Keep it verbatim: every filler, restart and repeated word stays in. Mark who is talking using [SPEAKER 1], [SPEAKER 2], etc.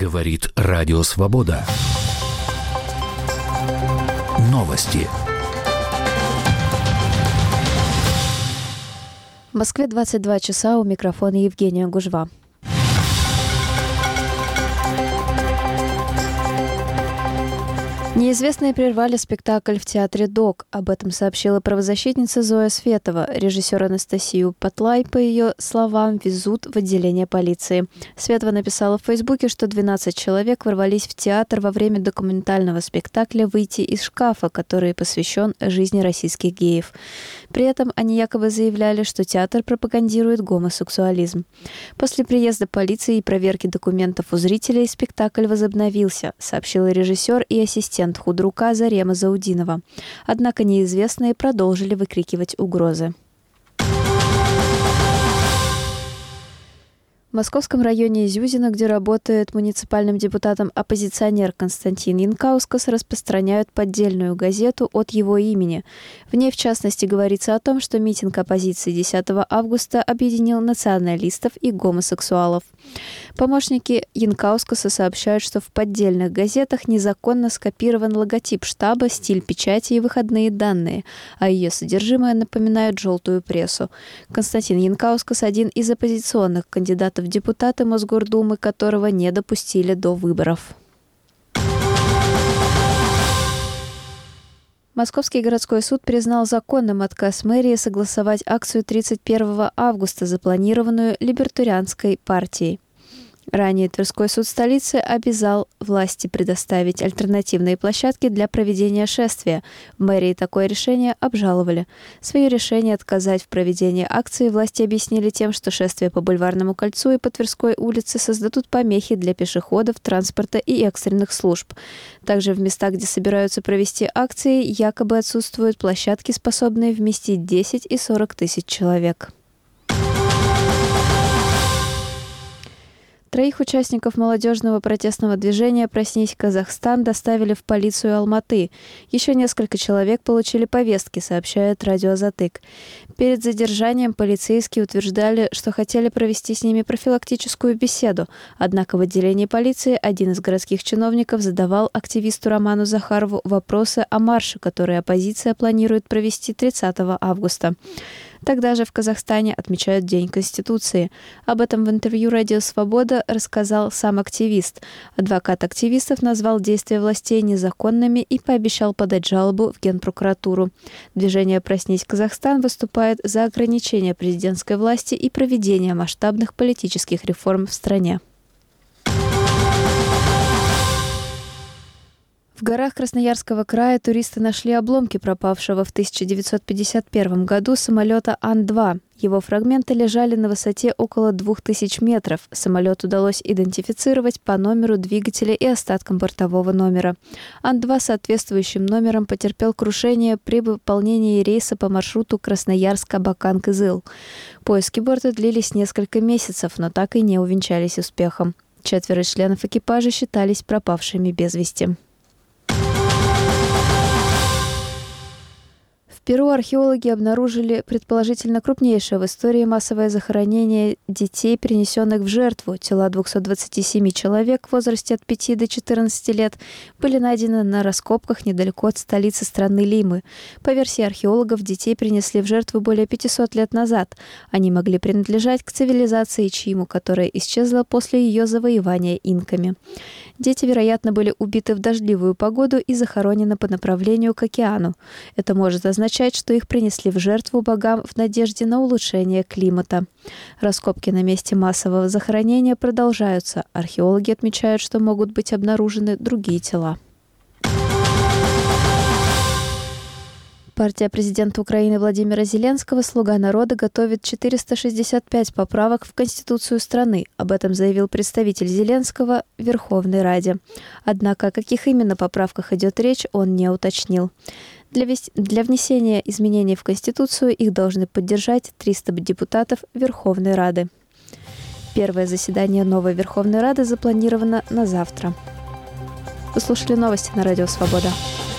[SPEAKER 1] Говорит Радио Свобода. Новости.
[SPEAKER 2] В Москве двадцать два часа, у микрофона Евгения Гужва. Неизвестные прервали спектакль в театре ДОК. Об этом сообщила правозащитница Зоя Светова. Режиссер Анастасию Патлай, по ее словам, везут в отделение полиции. Светова написала в Фейсбуке, что двенадцать человек ворвались в театр во время документального спектакля «Выйти из шкафа», который посвящен жизни российских геев. При этом они якобы заявляли, что театр пропагандирует гомосексуализм. После приезда полиции и проверки документов у зрителей спектакль возобновился, сообщила режиссер и ассистент худрука Зарема Заудинова. Однако неизвестные продолжили выкрикивать угрозы. В московском районе Зюзино, где работает муниципальным депутатом оппозиционер Константин Янкаускас, распространяют поддельную газету от его имени. В ней, в частности, говорится о том, что митинг оппозиции десятого августа объединил националистов и гомосексуалов. Помощники Янкаускаса сообщают, что в поддельных газетах незаконно скопирован логотип штаба, стиль печати и выходные данные, а ее содержимое напоминает желтую прессу. Константин Янкаускас – один из оппозиционных кандидатов в депутаты Мосгордумы, которого не допустили до выборов. Московский городской суд признал законным отказ мэрии согласовать акцию тридцать первого августа, запланированную либертарианской партией. Ранее Тверской суд столицы обязал власти предоставить альтернативные площадки для проведения шествия. В мэрии такое решение обжаловали. Свое решение отказать в проведении акции власти объяснили тем, что шествия по Бульварному кольцу и по Тверской улице создадут помехи для пешеходов, транспорта и экстренных служб. Также в местах, где собираются провести акции, якобы отсутствуют площадки, способные вместить десять и сорок тысяч человек. Троих участников молодежного протестного движения «Проснись, Казахстан» доставили в полицию Алматы. Еще несколько человек получили повестки, сообщает радио «Азатык». Перед задержанием полицейские утверждали, что хотели провести с ними профилактическую беседу. Однако в отделении полиции один из городских чиновников задавал активисту Роману Захарову вопросы о марше, который оппозиция планирует провести тридцатого августа. Тогда же в Казахстане отмечают День Конституции. Об этом в интервью «Радио Свобода» рассказал сам активист. Адвокат активистов назвал действия властей незаконными и пообещал подать жалобу в Генпрокуратуру. Движение «Проснись, Казахстан» выступает за ограничение президентской власти и проведение масштабных политических реформ в стране. В горах Красноярского края туристы нашли обломки пропавшего в тысяча девятьсот пятьдесят первом году самолета Ан два. Его фрагменты лежали на высоте около двух тысяч метров. Самолет удалось идентифицировать по номеру двигателя и остаткам бортового номера. Ан два с соответствующим номером потерпел крушение при выполнении рейса по маршруту Красноярск-Абакан-Кызыл. Поиски борта длились несколько месяцев, но так и не увенчались успехом. Четверо членов экипажа считались пропавшими без вести. В Перу археологи обнаружили предположительно крупнейшее в истории массовое захоронение детей, принесенных в жертву. Тела двухсот двадцати семи человек в возрасте от пяти до четырнадцати лет были найдены на раскопках недалеко от столицы страны Лимы. По версии археологов, детей принесли в жертву более пятисот лет назад. Они могли принадлежать к цивилизации Чиму, которая исчезла после ее завоевания инками. Дети, вероятно, были убиты в дождливую погоду и захоронены по направлению к океану. Это может означать, что их принесли в жертву богам в надежде на улучшение климата. Раскопки на месте массового захоронения продолжаются. Археологи отмечают, что могут быть обнаружены другие тела. Партия президента Украины Владимира Зеленского «Слуга народа» готовит четыреста шестьдесят пять поправок в Конституцию страны. Об этом заявил представитель Зеленского в Верховной Раде. Однако о каких именно поправках идет речь, он не уточнил. Для, вес... Для внесения изменений в Конституцию их должны поддержать триста депутатов Верховной Рады. Первое заседание новой Верховной Рады запланировано на завтра. Вы слушали новости на Радио Свобода.